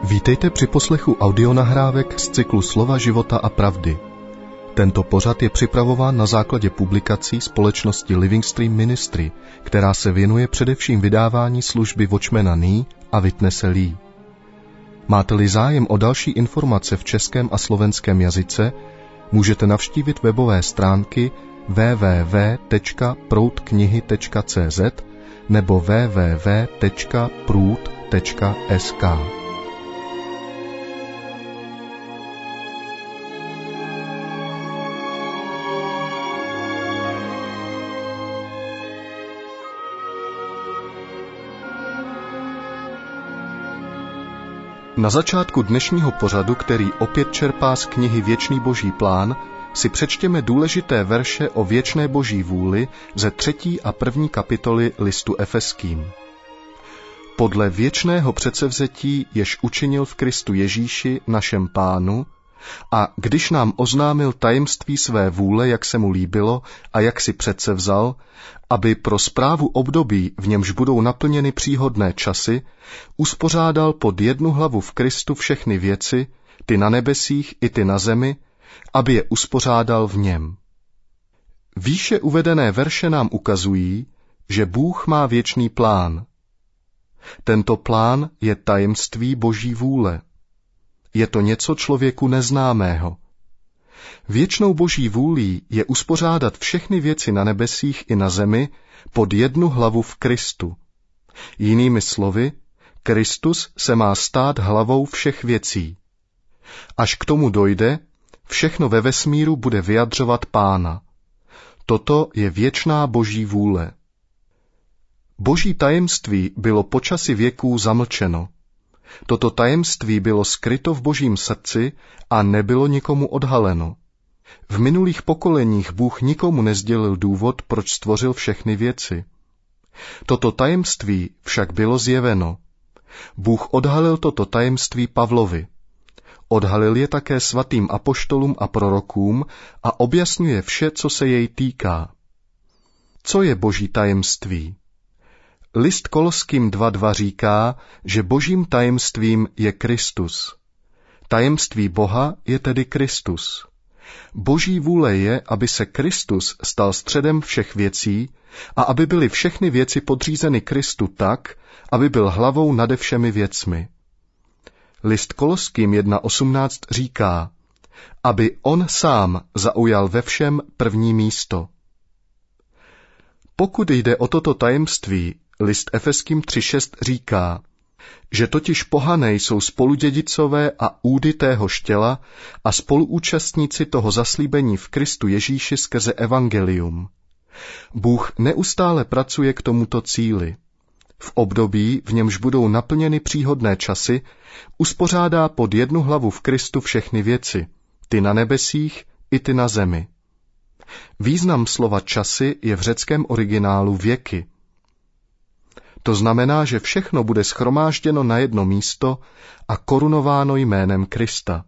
Vítejte při poslechu audionahrávek z cyklu Slova života a pravdy. Tento pořad je připravován na základě publikací společnosti Living Stream Ministry, která se věnuje především vydávání služby Watchmana Nee a Witnesse Lee. Máte-li zájem o další informace v českém a slovenském jazyce, můžete navštívit webové stránky www.proudknihy.cz nebo www.proud.sk. Na začátku dnešního pořadu, který opět čerpá z knihy Věčný boží plán, si přečtěme důležité verše o věčné boží vůli ze 3. a 1. kapitoly listu Efeským. Podle věčného předsevzetí, jež učinil v Kristu Ježíši, našem Pánu, a když nám oznámil tajemství své vůle, jak se mu líbilo a jak si předsevzal, aby pro správu období, v němž budou naplněny příhodné časy, uspořádal pod jednu hlavu v Kristu všechny věci, ty na nebesích i ty na zemi, aby je uspořádal v něm. Výše uvedené verše nám ukazují, že Bůh má věčný plán. Tento plán je tajemství boží vůle. Je to něco člověku neznámého. Věčnou boží vůlí je uspořádat všechny věci na nebesích i na zemi pod jednu hlavu v Kristu. Jinými slovy, Kristus se má stát hlavou všech věcí. Až k tomu dojde, všechno ve vesmíru bude vyjadřovat Pána. Toto je věčná boží vůle. Boží tajemství bylo po časy věků zamlčeno. Toto tajemství bylo skryto v božím srdci a nebylo nikomu odhaleno. V minulých pokoleních Bůh nikomu nesdělil důvod, proč stvořil všechny věci. Toto tajemství však bylo zjeveno. Bůh odhalil toto tajemství Pavlovi. Odhalil je také svatým apoštolům a prorokům a objasňuje vše, co se jej týká. Co je boží tajemství? List Koloským 2.2 říká, že božím tajemstvím je Kristus. Tajemství Boha je tedy Kristus. Boží vůle je, aby se Kristus stal středem všech věcí a aby byly všechny věci podřízeny Kristu tak, aby byl hlavou nade všemi věcmi. List Koloským 1.18 říká, aby on sám zaujal ve všem první místo. Pokud jde o toto tajemství, list Efeským 3.6 říká, že totiž pohané jsou spoludědicové a údy téhož těla a spoluúčastníci toho zaslíbení v Kristu Ježíši skrze evangelium. Bůh neustále pracuje k tomuto cíli. V období, v němž budou naplněny příhodné časy, uspořádá pod jednu hlavu v Kristu všechny věci, ty na nebesích i ty na zemi. Význam slova časy je v řeckém originálu věky. To znamená, že všechno bude shromážděno na jedno místo a korunováno jménem Krista.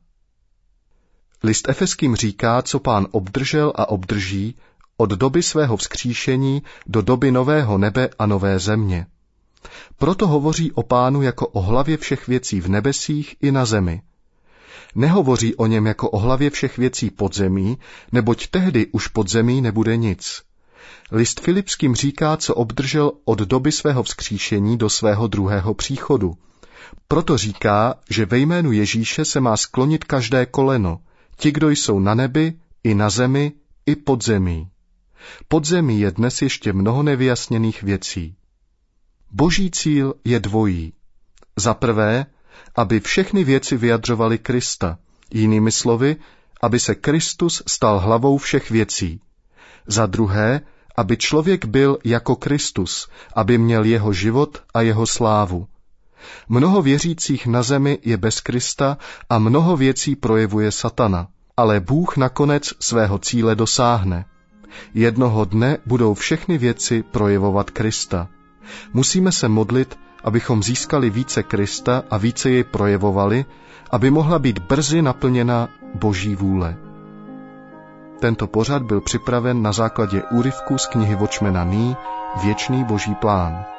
List Efeským říká, co Pán obdržel a obdrží od doby svého vzkříšení do doby nového nebe a nové země. Proto hovoří o Pánu jako o hlavě všech věcí v nebesích i na zemi. Nehovoří o něm jako o hlavě všech věcí pod zemí, neboť tehdy už pod zemí nebude nic. List Filipským říká, co obdržel od doby svého vzkříšení do svého druhého příchodu. Proto říká, že ve jménu Ježíše se má sklonit každé koleno, ti, kdo jsou na nebi, i na zemi, i pod zemí. Pod zemí je dnes ještě mnoho nevyjasněných věcí. Boží cíl je dvojí. Za prvé, aby všechny věci vyjadřovaly Krista, jinými slovy, aby se Kristus stal hlavou všech věcí. Za druhé, aby člověk byl jako Kristus, aby měl jeho život a jeho slávu. Mnoho věřících na zemi je bez Krista a mnoho věcí projevuje satana, ale Bůh nakonec svého cíle dosáhne. Jednoho dne budou všechny věci projevovat Krista. Musíme se modlit, abychom získali více Krista a více jej projevovali, aby mohla být brzy naplněna Boží vůle. Tento pořad byl připraven na základě úryvku z knihy Watchmana Nee Věčný boží plán.